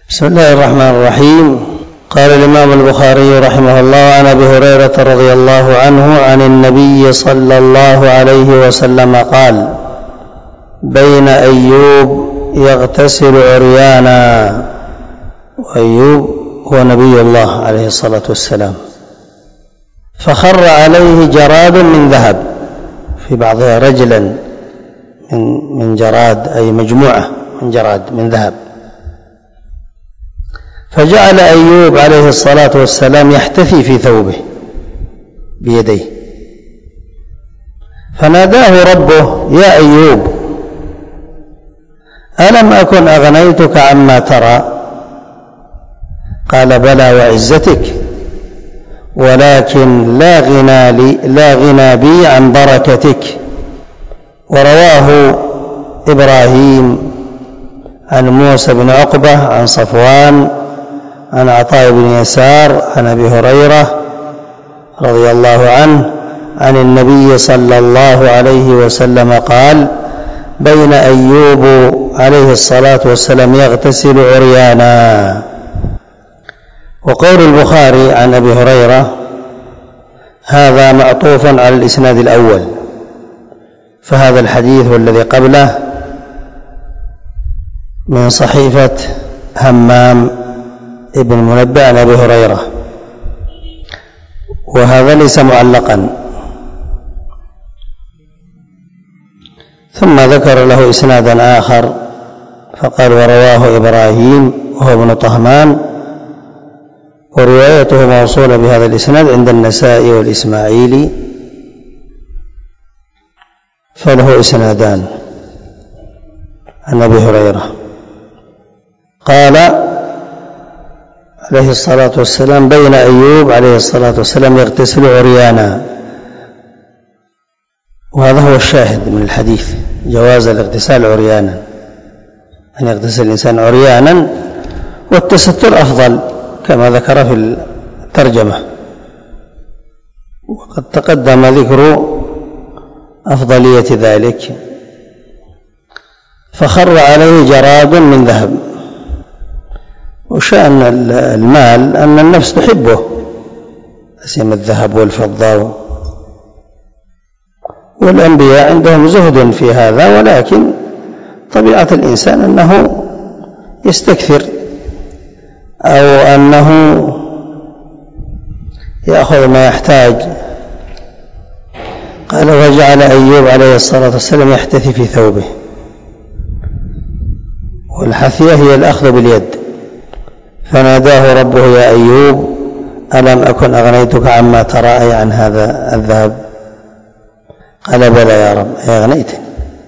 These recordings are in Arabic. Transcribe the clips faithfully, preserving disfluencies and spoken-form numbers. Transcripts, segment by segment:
بسم الله الرحمن الرحيم. قال الإمام البخاري رحمه الله: عن أبي هريرة رضي الله عنه عن النبي صلى الله عليه وسلم قال: بين أيوب يغتسل عريانا. وأيوب هو نبي الله عليه الصلاة والسلام، فخر عليه جراد من ذهب، في بعضها رجلا من من جراد، أي مجموعة من جراد من ذهب، فجعل أيوب عليه الصلاة والسلام يحتفي في ثوبه بيديه، فناداه ربه: يا أيوب، ألم أكن أغنيتك عما ترى؟ قال: بلى وعزتك، ولكن لا غنى لي لا غنى بي عن بركتك. ورواه إبراهيم عن موسى بن عقبة عن صفوان عن عطاء بن يسار عن أبي هريرة رضي الله عنه عن النبي صلى الله عليه وسلم قال: بين أيوب عليه الصلاة والسلام يغتسل عريانا. وقول البخاري عن أبي هريرة هذا معطوف على الإسناد الأول، فهذا الحديث والذي قبله من صحيفة همام ابن منبه عن أبي هريرة، وهذا ليس معلقا. ثم ذكر له إسنادا آخر فقال: ورواه إبراهيم وهو ابن طهمان، وروايته موصولة بهذا الإسناد عند النسائي والإسماعيلي، فله إسنادان عن أبي هريرة. قال عليه الصلاة والسلام: بين أيوب عليه الصلاة والسلام يغتسل عريانا. وهذا هو الشاهد من الحديث، جواز الاغتسال عريانا، أن يغتسل الإنسان عريانا، والتستر أفضل كما ذكر في الترجمة، وقد تقدم ذكر أفضلية ذلك. فخر عليه جراد من ذهب. وشأن المال أن النفس تحبه، سيما الذهب والفضة، والأنبياء عندهم زهد في هذا، ولكن طبيعة الإنسان أنه يستكثر أو أنه يأخذ ما يحتاج. قال: وجعل أيوب عليه الصلاة والسلام يحتفي في ثوبه. والحثية هي الأخذ باليد. فناداه ربه: يا أيوب، ألم أكن أغنيتك عما ترى، أي عن هذا الذهب؟ قال: بلى يا رب، أي أغنيتني.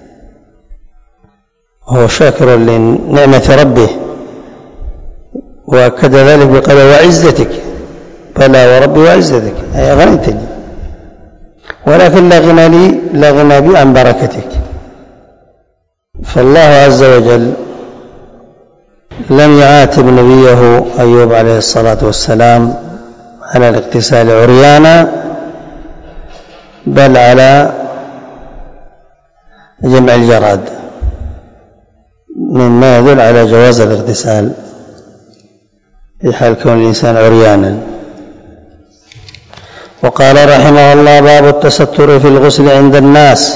هو شاكر لنعمة ربه، وأكد ذلك بقال: وعزتك، بلى وربي وعزتك، أي أغنيتني، ولكن لا غنى لي لا غنى بي عن بركتك. فالله عز وجل لم يعاتب نبيه أيوب عليه الصلاة والسلام على الاغتسال عريانا، بل على جمع الجراد، مما يدل على جواز الاغتسال في حال كون الإنسان عريانا. وقال رحمه الله: باب التستر في الغسل عند الناس.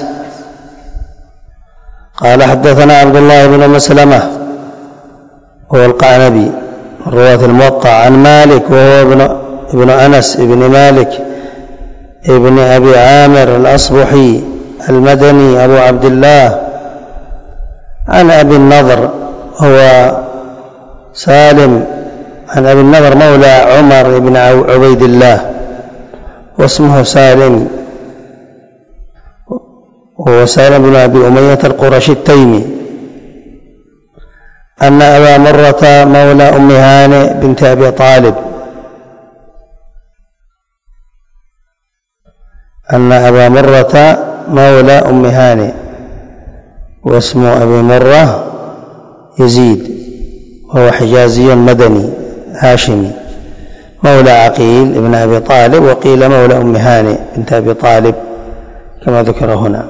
قال: حدثنا عبد الله بن مسلمة هو القعنبي الرواة الموطأ عن مالك وهو ابن, ابن أنس ابن مالك ابن أبي عامر الأصبحي المدني أبو عبد الله، عن أبي النضر هو سالم عن أبي النضر مولى عمر بن عبيد الله، واسمه سالم، وهو سالم بن أبي أمية القرشي التيمي، أن أبا مرة مولى أم هانئ بنت أبي طالب أن أبا مرة مولى أم هانئ واسم أبي مرة يزيد، وهو حجازي مدني هاشمي، مولى عقيل ابن أبي طالب، وقيل مولى أم هانئ بنت أبي طالب كما ذكر هنا.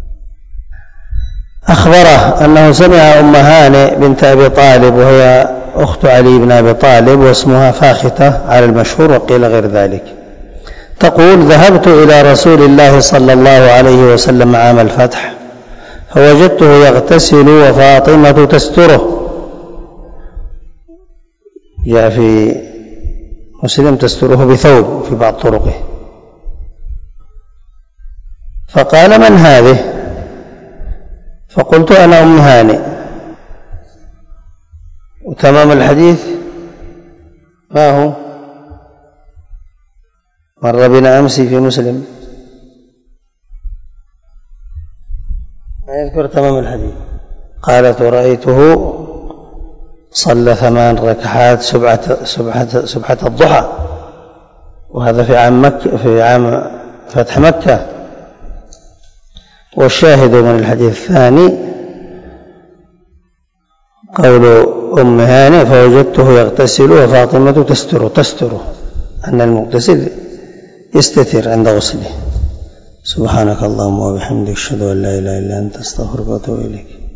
أخبره أنه سمع أم هانئ بنت أبي طالب وهي أخت علي بن أبي طالب واسمها فاختة على المشهور وقيل غير ذلك. تقول: ذهبت إلى رسول الله صلى الله عليه وسلم عام الفتح فوجدته يغتسل وفاطمة تستره. جاء في مسلم تستره بثوب في بعض طرقه. فقال: من هذه؟ فقلت: أنا أم هانئ. وتمام الحديث ما هو؟ مر بنا أمس في مسلم، ما يذكر تمام الحديث. قالت: ورأيته صلى ثمان ركعات سبعة, سبعة, سبعة الضحى، وهذا في عام مكة، في عام فتح مكة. والشاهد من الحديث الثاني قول أم هانئ: فوجدته يغتسل وفاطمة تستره. تستره أن المغتسل يستتر عند غسله. سبحانك اللهم وبحمدك، أشهد أن لا إله إلا أنت، أستغفرك وأتوب إليك.